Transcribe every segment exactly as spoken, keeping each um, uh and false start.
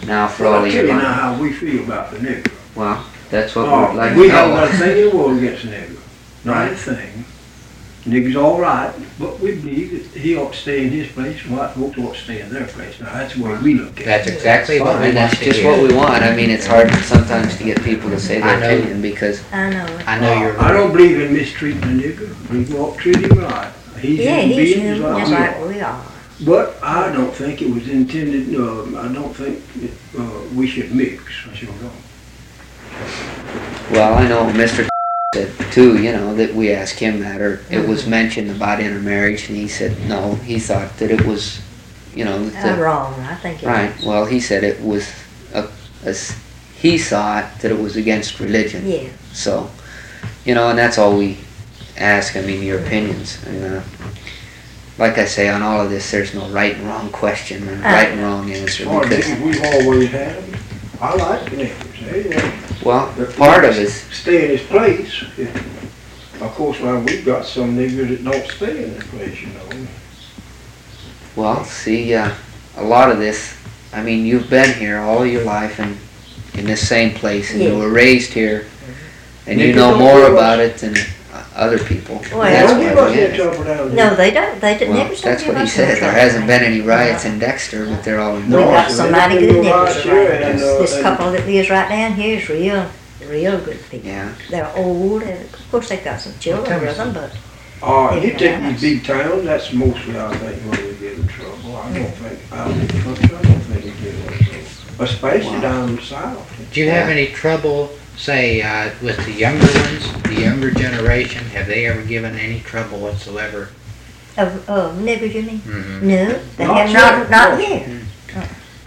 now for Well, all I'll of tell your you now money. how we feel about the nigger. Well, that's what Uh, we'd like we to haven't got a know. thing in the world against the nigger. Not Right. a thing. Nigger's all right, but we believe that he ought to stay in his place and white folks ought to stay in their place. Now, that's the way we look at That's it. exactly what we And want that's to just hear. what we want. I mean, it's hard sometimes to get people to say I their know. opinion because, I know it. I know you're. Uh, I don't believe in mistreating a nigger. I believe we ought to treat him right. He's Yeah, human he's being human, like just we like are. we are. But I don't think it was intended, uh, I don't think that, uh, we should mix. I sure don't. well, I know Mister said too, you know, that we asked him that, or it was mentioned about intermarriage, and he said no, he thought that it was, you know, that Uh, the- wrong, I think it right. is. Well, he said it was, a, a s- he saw it that it was against religion. Yeah, So, you know, and that's all we ask. I mean, your opinions. And, uh, like I say, on all of this, there's no right and wrong question and right and wrong answer Or because, niggas, we've always had them. I like the niggers. They, uh, well, If part he of his, stay in his place. If, of course, now we've got some niggers that don't stay in their place, you know. well, see, uh, a lot of this, I mean, you've been here all your life and in this same place, and you Yeah. were raised here, and you Niggas know don't more give us- about it than uh, other people. Well, They That's don't give why us we any ask. trouble down here. no, they don't, they didn't, Well, never don't that's give what he us no said. There trouble. hasn't been any riots in Dexter, but they're all in We No, got so some they mighty don't good do no niggers right here, around. and, This, uh, this and- couple that lives right down here is real, real good people. Yeah. They're old, and of course they got some children with them, but Uh, you Yeah. take these big towns, that's mostly, I think, where we get in trouble. I don't think, out in the country, I don't think we get in trouble. Especially Wow. down south. Do you have Yeah. any trouble, say, uh, with the younger ones, the younger generation? Have they ever given any trouble whatsoever? of, of niggers, you mean? Mhm. No, they Not have here, not, not no. here. Uh-uh.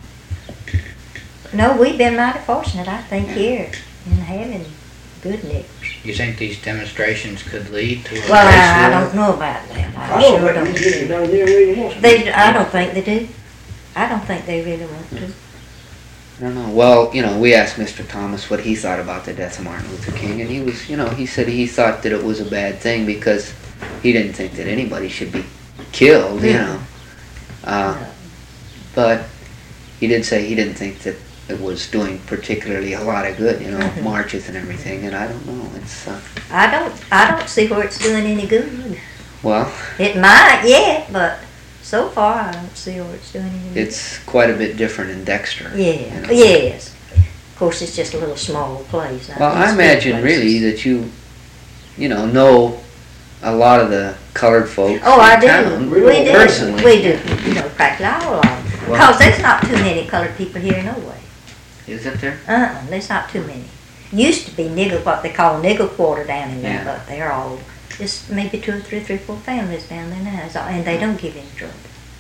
No, we've been mighty fortunate, I think, here in having good niggers. You think these demonstrations could lead to a Well, I, I race war? don't know about that. I I don't sure think we don't. get it down here where you want to. They, I don't think they do. I don't think they really want to. I don't know. Well, you know, we asked Mister Thomas what he thought about the death of Martin Luther King, and he was, you know, he said he thought that it was a bad thing because he didn't think that anybody should be killed, you Yeah. know. Uh, but he did say he didn't think that it was doing particularly a lot of good, you know, Mhm. marches and everything, and I don't know. It's, uh, I don't, I don't see where it's doing any good. well, It might, yeah, but so far I don't see where it's doing any good. it's quite a bit different in Dexter. Yeah, you know. yes. Of course, it's just a little small place. not Well, I these big imagine really places. that you, you know, know a lot of the colored folks Oh, I in do. town We do. personally. We do. You know, practically all of them. Well- Because there's not too many colored people here, no way. Is it there? Uh-uh, there's not too many. Used to be nigger, what they call nigger quarter down in there, Yeah. but they're all just maybe two or three, three, four families down there now, so- and they don't give any trouble.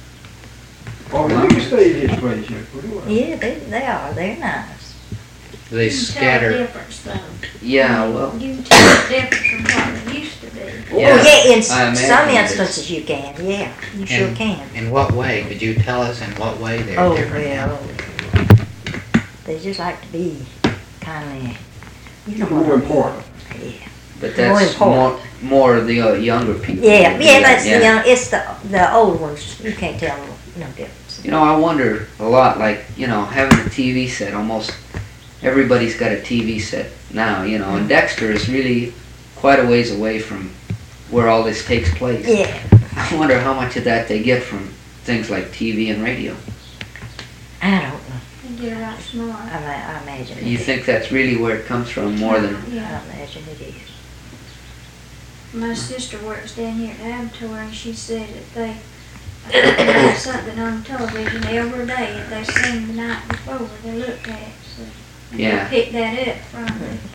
Oh, you can stay in this place here pretty well. Yeah, they, they are. They're nice. They You can tell the scatter. difference though. Yeah, well, You can tell the difference from what it used to be. Yeah, Oh, yeah, in I s- imagine some it is. instances you can, yeah, you sure And- can. In what way? Could you tell us in what way they're Oh, different now? well, they just like to be kind of, you know what I More mean. important. Yeah, but More that's more, important. more of the uh, younger people. yeah, who do yeah, that, that's the young, it's the, the old ones, you can't tell them, no difference. You know, I wonder a lot, like, you know, having a T V set, almost everybody's got a T V set now, you know, and Dexter is really quite a ways away from where all this takes place. Yeah, I wonder how much of that they get from things like T V and radio. I don't know, And get it out smart. I, ma- I imagine it You is. think that's really where it comes from more than... Yeah. I imagine it is. My sister works down here at Avatar and she said that they had something on television every day that they seen the night before they looked at it. So and Yeah. they picked that up from it.